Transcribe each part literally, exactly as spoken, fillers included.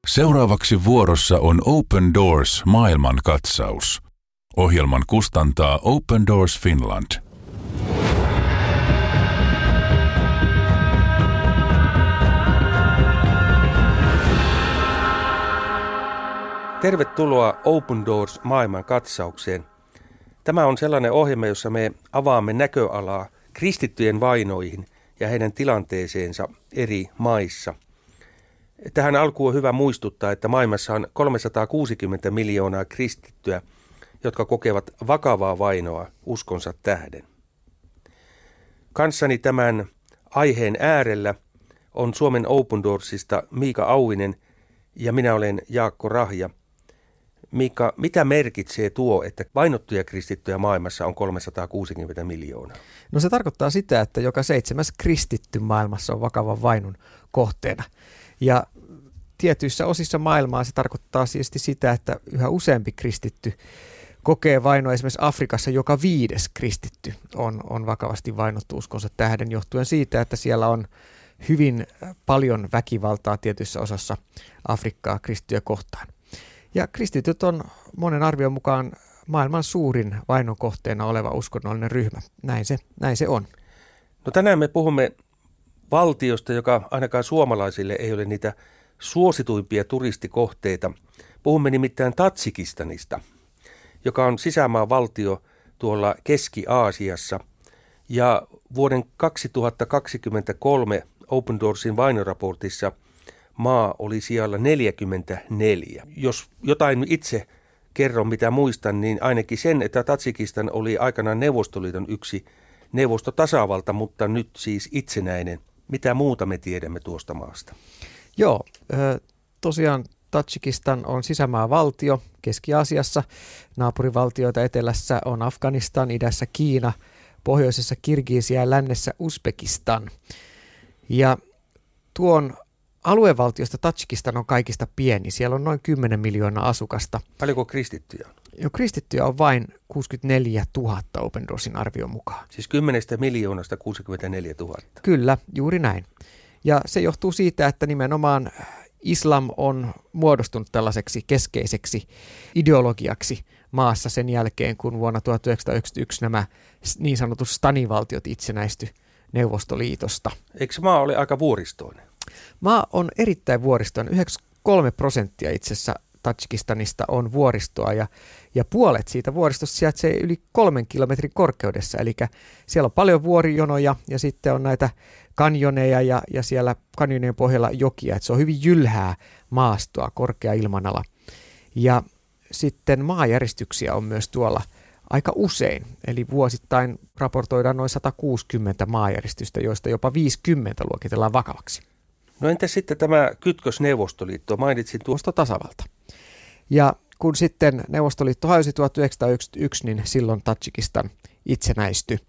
Seuraavaksi vuorossa on Open Doors maailmankatsaus. Ohjelman kustantaa Open Doors Finland. Tervetuloa Open Doors maailmankatsaukseen. Tämä on sellainen ohjelma, jossa me avaamme näköalaa kristittyjen vainoihin ja heidän tilanteeseensa eri maissa. Tähän alkuun on hyvä muistuttaa, että maailmassa on kolmesataakuusikymmentä miljoonaa kristittyä, jotka kokevat vakavaa vainoa uskonsa tähden. Kanssani tämän aiheen äärellä on Suomen Open Doorsista Miika Auvinen ja minä olen Jaakko Rahja. Miika, mitä merkitsee tuo, että vainottuja kristittyjä maailmassa on kolmesataakuusikymmentä miljoonaa? No se tarkoittaa sitä, että joka seitsemäs kristitty maailmassa on vakavan vainon kohteena. Ja tietyissä osissa maailmaa se tarkoittaa siis sitä, että yhä useampi kristitty kokee vainoa. Esimerkiksi Afrikassa joka viides kristitty on, on vakavasti vainottu uskonsa tähden johtuen siitä, että siellä on hyvin paljon väkivaltaa tietyissä osassa Afrikkaa kristittyjä kohtaan. Ja kristityt on monen arvion mukaan maailman suurin vainon kohteena oleva uskonnollinen ryhmä. Näin se, näin se on. No tänään me puhumme valtiosta, joka ainakaan suomalaisille ei ole niitä suosituimpia turistikohteita. Puhumme nimittäin Tadžikistanista, joka on sisämaan valtio tuolla Keski-Aasiassa. Ja vuoden kaksituhattakaksikymmentäkolme Open Doorsin vainoraportissa maa oli sijalla neljäkymmentäneljä. Jos jotain itse kerron, mitä muistan, niin ainakin sen, että Tadžikistan oli aikanaan Neuvostoliiton yksi neuvostotasavalta, mutta nyt siis itsenäinen. Mitä muuta me tiedämme tuosta maasta? Joo, tosiaan Tadžikistan on sisämaavaltio Keski-Aasiassa. Naapurivaltioita etelässä on Afganistan, idässä Kiina, pohjoisessa Kirgisia ja lännessä Uzbekistan. Ja tuon aluevaltiosta Tadžikistan on kaikista pieni. Siellä on noin kymmenen miljoonaa asukasta. Paljonko kristittyjä on? Jo kristittyjä on vain kuusikymmentäneljätuhatta Open Doorsin arvion mukaan. Siis kymmenestä miljoonasta kuusikymmentäneljätuhatta. Kyllä, juuri näin. Ja se johtuu siitä, että nimenomaan islam on muodostunut tällaiseksi keskeiseksi ideologiaksi maassa sen jälkeen, kun vuonna tuhatyhdeksänsataayhdeksänkymmentäyksi nämä niin sanotut stanivaltiot itsenäistyi Neuvostoliitosta. Eikö maa ole aika vuoristoinen? Maa on erittäin vuoristoinen. yhdeksänkymmentäkolme prosenttia itse asiassa Tadžikistanista on vuoristoa ja, ja puolet siitä vuoristosta sijaitsee yli kolmen kilometrin korkeudessa. Eli siellä on paljon vuorijonoja ja sitten on näitä kanjoneja ja, ja siellä kanjoneen pohjalla jokia. Et se on hyvin jylhää maastoa, korkea ilmanala. Ja sitten maajäristyksiä on myös tuolla aika usein. Eli vuosittain raportoidaan noin sata kuusikymmentä maajäristystä, joista jopa viisikymmentä luokitellaan vakavaksi. No entä sitten tämä kytkös Neuvostoliitto? Mainitsin tuosta tasavalta. Ja kun sitten Neuvostoliitto hajosi tuhatyhdeksänsataayhdeksänkymmentäyksi, niin silloin Tadžikistan itsenäistyi.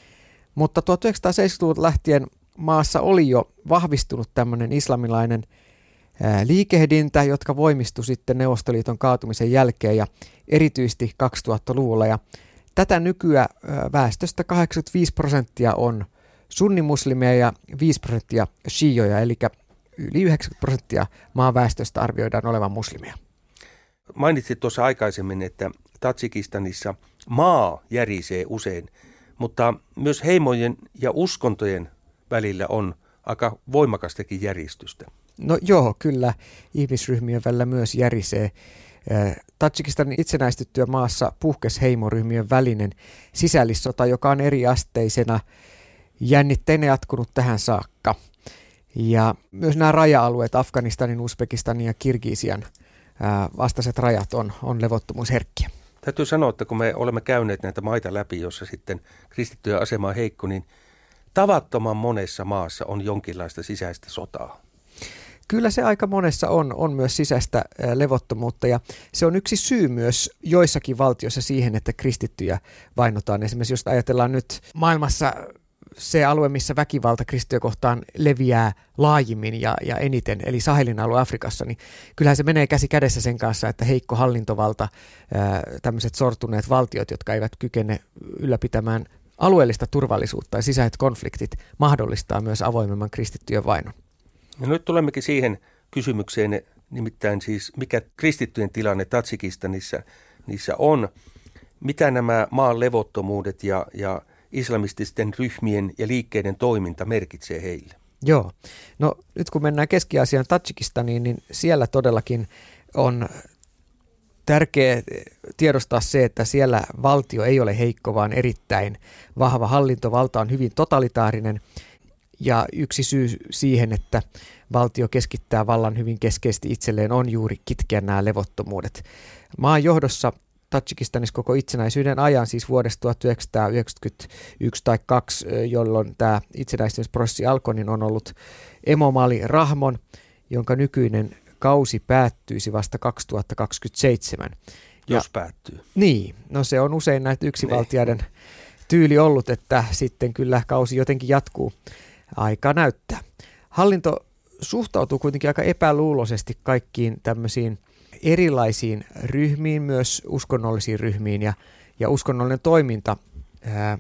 Mutta tuhatyhdeksänsataaseitsemänkymmentäluvulta lähtien maassa oli jo vahvistunut tämmöinen islamilainen ää, liikehdintä, jotka voimistui sitten Neuvostoliiton kaatumisen jälkeen ja erityisesti kaksituhattaluvulla. Ja tätä nykyään ää, väestöstä kahdeksankymmentäviisi prosenttia on sunnimuslimeja ja viisi prosenttia shioja, eli yli yhdeksänkymmentä prosenttia maan väestöstä arvioidaan olevan muslimeja. Mainitsit tuossa aikaisemmin, että Tadžikistanissa maa järisee usein, mutta myös heimojen ja uskontojen välillä on aika voimakastakin järistystä. No joo, kyllä ihmisryhmien välillä myös järisee. Tadžikistanin itsenäistyttyä maassa puhkesi heimoryhmien välinen sisällissota, joka on eriasteisena jännitteinen jatkunut tähän saakka. Ja myös nämä raja-alueet, Afganistanin, Uzbekistanin ja Kirgisian vastaiset rajat on, on levottomuusherkkiä. Täytyy sanoa, että kun me olemme käyneet näitä maita läpi, jossa sitten kristittyjen asema on heikko, niin tavattoman monessa maassa on jonkinlaista sisäistä sotaa. Kyllä se aika monessa on, on myös sisäistä levottomuutta ja se on yksi syy myös joissakin valtioissa siihen, että kristittyjä vainotaan. Esimerkiksi jos ajatellaan nyt maailmassa se alue, missä väkivalta kristittyjä kohtaan leviää laajimmin ja, ja eniten, eli Sahelin alue Afrikassa, niin kyllähän se menee käsi kädessä sen kanssa, että heikko hallintovalta, tämmöiset sortuneet valtiot, jotka eivät kykene ylläpitämään alueellista turvallisuutta ja sisäiset konfliktit mahdollistaa myös avoimemman kristittyjen vainon. Ja nyt tulemmekin siihen kysymykseen, nimittäin siis mikä kristittyjen tilanne Tadžikistanissa niissä on, mitä nämä maan levottomuudet ja, ja islamististen ryhmien ja liikkeiden toiminta merkitsee heille. Joo. No nyt kun mennään Keski-Aasian Tadžikistaniin, niin siellä todellakin on tärkeää tiedostaa se, että siellä valtio ei ole heikko, vaan erittäin vahva hallintovalta on hyvin totalitaarinen. Ja yksi syy siihen, että valtio keskittää vallan hyvin keskeisesti itselleen, on juuri kitkeä nämä levottomuudet. Maan johdossa Tadžikistanissa koko itsenäisyyden ajan, siis vuodesta tuhatyhdeksänsataayhdeksänkymmentäyksi tai kaksi, jolloin tämä itsenäistymisprosessi alkoi, niin on ollut Emomali Rahmon, jonka nykyinen kausi päättyisi vasta kaksituhattakaksikymmentäseitsemän. Jos ja, päättyy. Niin, no se on usein näitä yksivaltiaiden tyyli ollut, että sitten kyllä kausi jotenkin jatkuu. Aika näyttää. Hallinto suhtautuu kuitenkin aika epäluuloisesti kaikkiin tämmöisiin erilaisiin ryhmiin, myös uskonnollisiin ryhmiin, ja, ja uskonnollinen toiminta ää,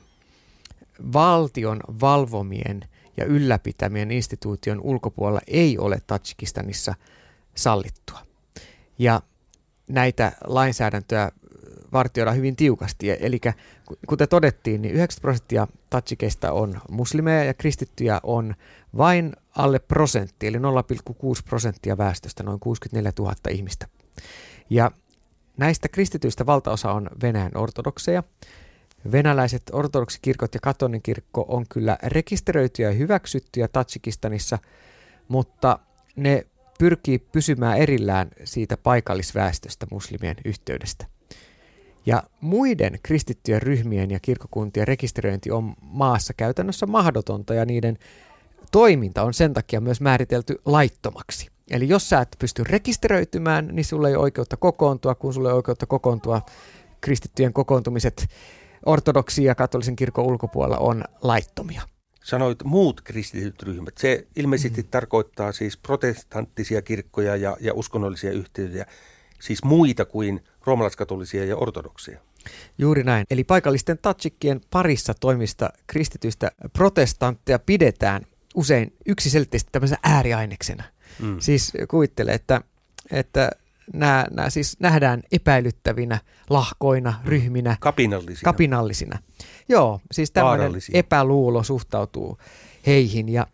valtion valvomien ja ylläpitämien instituution ulkopuolella ei ole Tadžikistanissa sallittua. Ja näitä lainsäädäntöä vartioidaan hyvin tiukasti. Eli kuten todettiin, niin yhdeksänkymmentä prosenttia tadžikeista on muslimeja ja kristittyjä on vain alle prosentti, eli nolla pilkku kuusi prosenttia väestöstä, noin kuusikymmentäneljätuhatta ihmistä. Ja näistä kristityistä valtaosa on Venäjän ortodokseja. Venäläiset ortodoksikirkot ja katolinen kirkko on kyllä rekisteröityjä ja hyväksyttyjä Tadžikistanissa, mutta ne pyrkii pysymään erillään siitä paikallisväestöstä muslimien yhteydestä. Ja muiden kristittyjen ryhmien ja kirkkokuntien rekisteröinti on maassa käytännössä mahdotonta, ja niiden toiminta on sen takia myös määritelty laittomaksi. Eli jos sä et pysty rekisteröitymään, niin sulla ei ole oikeutta kokoontua, kun sulla ei ole oikeutta kokoontua. Kristittyjen kokoontumiset ortodoksin ja katolisen kirkon ulkopuolella on laittomia. Sanoit muut kristityt ryhmät. Se ilmeisesti mm. tarkoittaa siis protestanttisia kirkkoja ja, ja uskonnollisia yhteyksiä, siis muita kuin roomalaiskatolisia ja ortodoksia. Juuri näin. Eli paikallisten tadžikkien parissa toimista kristityistä protestantteja pidetään usein yksiselitteisesti tämmöisenä ääriaineksena. Mm. Siis kuvittele, että, että nämä, nämä siis nähdään epäilyttävinä lahkoina, ryhminä, kapinallisina. kapinallisina. Joo, siis tämmöinen epäluulo suhtautuu heihin. Ja,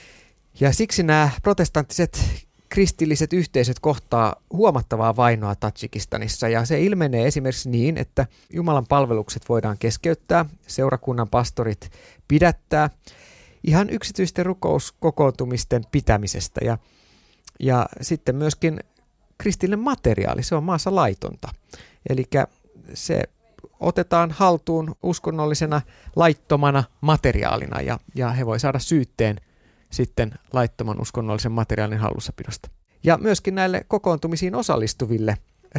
ja siksi nämä protestanttiset kristilliset yhteisöt kohtaa huomattavaa vainoa Tadžikistanissa, ja se ilmenee esimerkiksi niin, että Jumalan palvelukset voidaan keskeyttää, seurakunnan pastorit pidättää, ihan yksityisten rukouskokoontumisten pitämisestä, ja, ja sitten myöskin kristillinen materiaali, se on maassa laitonta. Eli se otetaan haltuun uskonnollisena laittomana materiaalina, ja, ja he voi saada syytteen sitten laittoman uskonnollisen materiaalin hallussapidosta. Ja myöskin näille kokoontumisiin osallistuville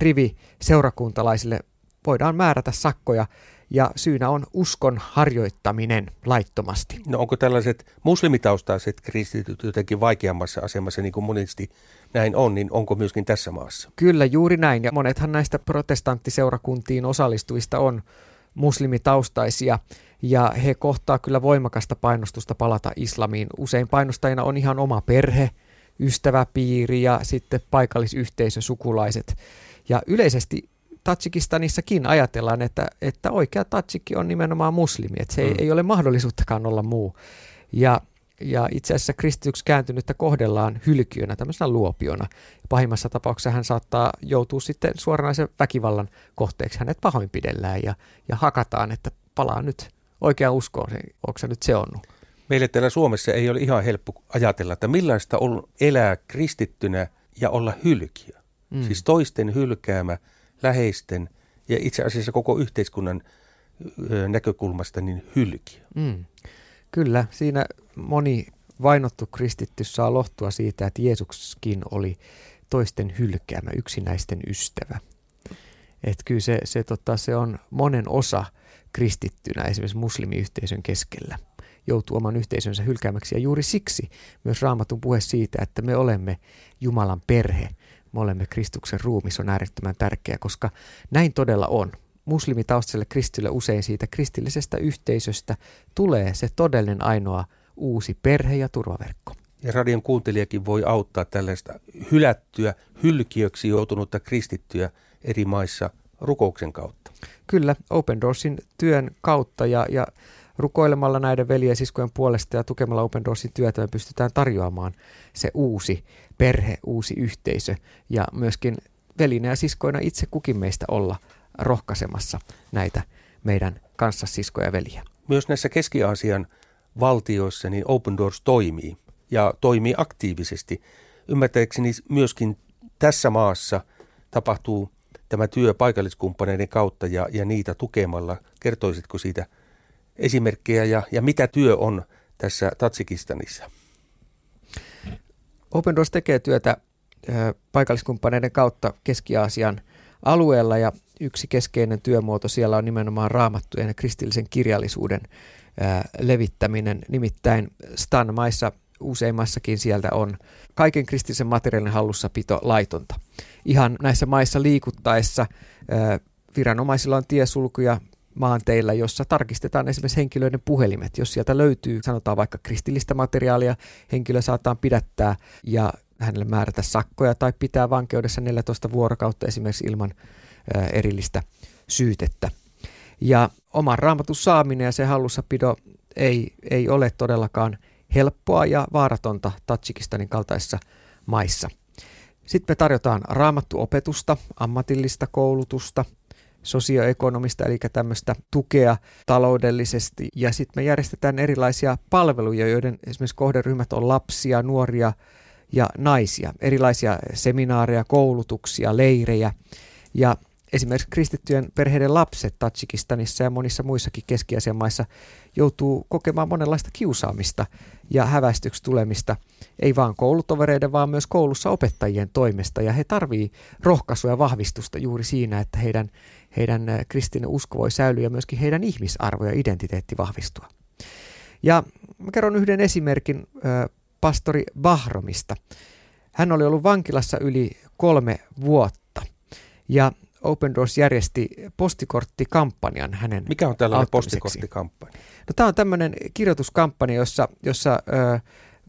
riviseurakuntalaisille voidaan määrätä sakkoja, ja syynä on uskon harjoittaminen laittomasti. No onko tällaiset muslimitaustaiset kristityt jotenkin vaikeammassa asemassa, niin kuin monesti näin on, niin onko myöskin tässä maassa? Kyllä, juuri näin, ja monethan näistä protestanttiseurakuntiin osallistuvista on muslimitaustaisia, ja he kohtaa kyllä voimakasta painostusta palata islamiin. Usein painostajina on ihan oma perhe, ystäväpiiri ja sitten paikallisyhteisö, sukulaiset. Ja yleisesti Tadžikistanissakin ajatellaan, että, että oikea tadžikki on nimenomaan muslimi, että se ei, mm. ei ole mahdollisuuttakaan olla muu. Ja, ja itse asiassa kristityksi kääntynyttä kohdellaan hylkiönä, tämmöisenä luopiona. Pahimmassa tapauksessa hän saattaa joutua sitten suoranaisen väkivallan kohteeksi. Hänet pahoinpidellään ja, ja hakataan, että palaa nyt oikeaan uskoon, onko se nyt seonnut. Meille täällä Suomessa ei ole ihan helppo ajatella, että millaista on elää kristittynä ja olla hylkiö. Mm. Siis toisten hylkäämä, läheisten ja itse asiassa koko yhteiskunnan näkökulmasta niin hylkiö. Mm. Kyllä, siinä moni vainottu kristitty saa lohtua siitä, että Jeesuskin oli toisten hylkäämä, yksinäisten ystävä. Että kyllä se, se, tota, se on monen osa kristittynä esimerkiksi muslimiyhteisön keskellä joutuu oman yhteisönsä hylkäämäksi, ja juuri siksi myös Raamatun puhe siitä, että me olemme Jumalan perhe, me olemme Kristuksen ruumis, on äärettömän tärkeä, koska näin todella on. Muslimitaustaiselle kristille usein siitä kristillisestä yhteisöstä tulee se todellinen ainoa uusi perhe ja turvaverkko. Ja radion kuuntelijakin voi auttaa tällaista hylättyä, hylkiöksi joutunutta kristittyä eri maissa rukouksen kautta. Kyllä, Open Doorsin työn kautta ja, ja rukoilemalla näiden veljesiskojen puolesta ja tukemalla Open Doorsin työtä me pystytään tarjoamaan se uusi perhe, uusi yhteisö ja myöskin velinä ja siskoina itse kukin meistä olla rohkaisemassa näitä meidän kanssasiskoja ja veliä. Myös näissä Keski-Aasian valtioissa niin Open Doors toimii ja toimii aktiivisesti. Ymmärtääkseni myöskin tässä maassa tapahtuu tämä työ paikalliskumppaneiden kautta ja, ja niitä tukemalla. Kertoisitko siitä esimerkkejä ja, ja mitä työ on tässä Tadžikistanissa? Open Doors tekee työtä ö, paikalliskumppaneiden kautta Keski-Aasian alueella ja yksi keskeinen työmuoto siellä on nimenomaan raamattujen ja kristillisen kirjallisuuden ö, levittäminen. Nimittäin Stan-maissa useimmassakin sieltä on kaiken kristillisen materiaalin hallussapito laitonta. Ihan näissä maissa liikuttaessa ö, viranomaisilla on tiesulkuja maanteillä, jossa tarkistetaan esimerkiksi henkilöiden puhelimet. Jos sieltä löytyy, sanotaan vaikka kristillistä materiaalia, henkilö saataan pidättää ja hänelle määrätä sakkoja tai pitää vankeudessa neljätoista vuorokautta esimerkiksi ilman ä, erillistä syytettä. Ja oman raamatun saaminen ja se hallussapito ei, ei ole todellakaan helppoa ja vaaratonta Tadžikistanin kaltaisissa maissa. Sitten me tarjotaan raamattuopetusta, ammatillista koulutusta, sosioekonomista, eli tämmöistä tukea taloudellisesti. Ja sitten me järjestetään erilaisia palveluja, joiden esimerkiksi kohderyhmät on lapsia, nuoria ja naisia. Erilaisia seminaareja, koulutuksia, leirejä. Ja esimerkiksi kristittyjen perheiden lapset Tadžikistanissa ja monissa muissakin Keski-Aasian maissa joutuu kokemaan monenlaista kiusaamista ja häväistyksi tulemista, ei vaan koulutovereiden, vaan myös koulussa opettajien toimesta. Ja he tarvitsevat rohkaisua ja vahvistusta juuri siinä, että heidän, heidän kristillinen usko voi säilyä ja myöskin heidän ihmisarvo ja identiteetti vahvistua. Ja mä kerron yhden esimerkin äh, pastori Bahromista. Hän oli ollut vankilassa yli kolme vuotta ja Open Doors järjesti postikorttikampanjan hänen Mikä on tällainen postikorttikampanja? No, tämä on tämmöinen kirjoituskampanja, jossa, jossa ö,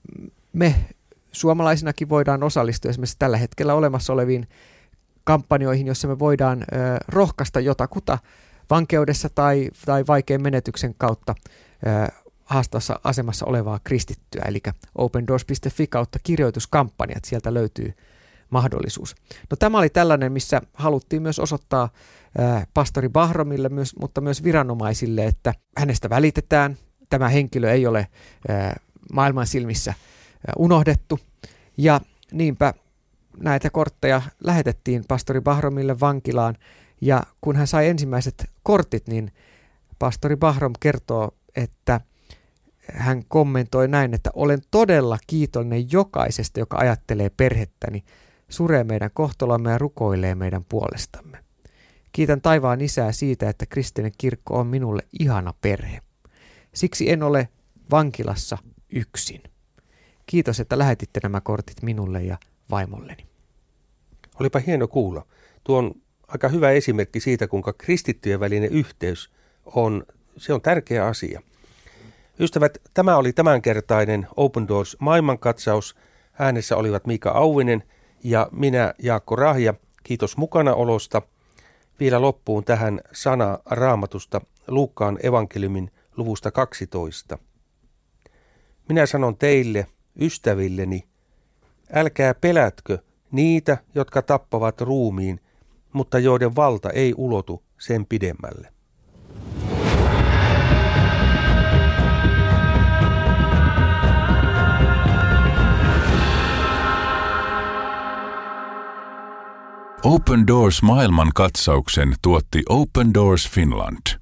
me suomalaisinakin voidaan osallistua esimerkiksi tällä hetkellä olemassa oleviin kampanjoihin, jossa me voidaan ö, rohkaista jotakuta vankeudessa tai, tai vaikean menetyksen kautta ö, haastavassa asemassa olevaa kristittyä. Eli opendoors piste fi kautta kirjoituskampanjat, sieltä löytyy mahdollisuus. No, tämä oli tällainen, missä haluttiin myös osoittaa ää, pastori Bahromille, myös, mutta myös viranomaisille, että hänestä välitetään. Tämä henkilö ei ole ää, maailman silmissä ää, unohdettu. Ja niinpä näitä kortteja lähetettiin pastori Bahromille vankilaan. Ja kun hän sai ensimmäiset kortit, niin pastori Bahrom kertoo, että hän kommentoi näin, että olen todella kiitollinen jokaisesta, joka ajattelee perhettäni, suree meidän kohtalomme ja rukoilee meidän puolestamme. Kiitän taivaan Isää siitä, että kristillinen kirkko on minulle ihana perhe. Siksi en ole vankilassa yksin. Kiitos, että lähetitte nämä kortit minulle ja vaimolleni. Olipa hieno kuulla. Tuo on aika hyvä esimerkki siitä, kuinka kristittyjen välinen yhteys on, se on tärkeä asia. Ystävät, tämä oli tämänkertainen Open Doors maailmankatsaus. Äänessä olivat Miika Auvinen ja minä Jaakko Rahja. Kiitos mukanaolosta. Vielä loppuun tähän sana Raamatusta Luukkaan evankeliumin luvusta kaksitoista. Minä sanon teille, ystävilleni, älkää pelätkö niitä, jotka tappavat ruumiin, mutta joiden valta ei ulotu sen pidemmälle. Open Doors maailmankatsauksen tuotti Open Doors Finland.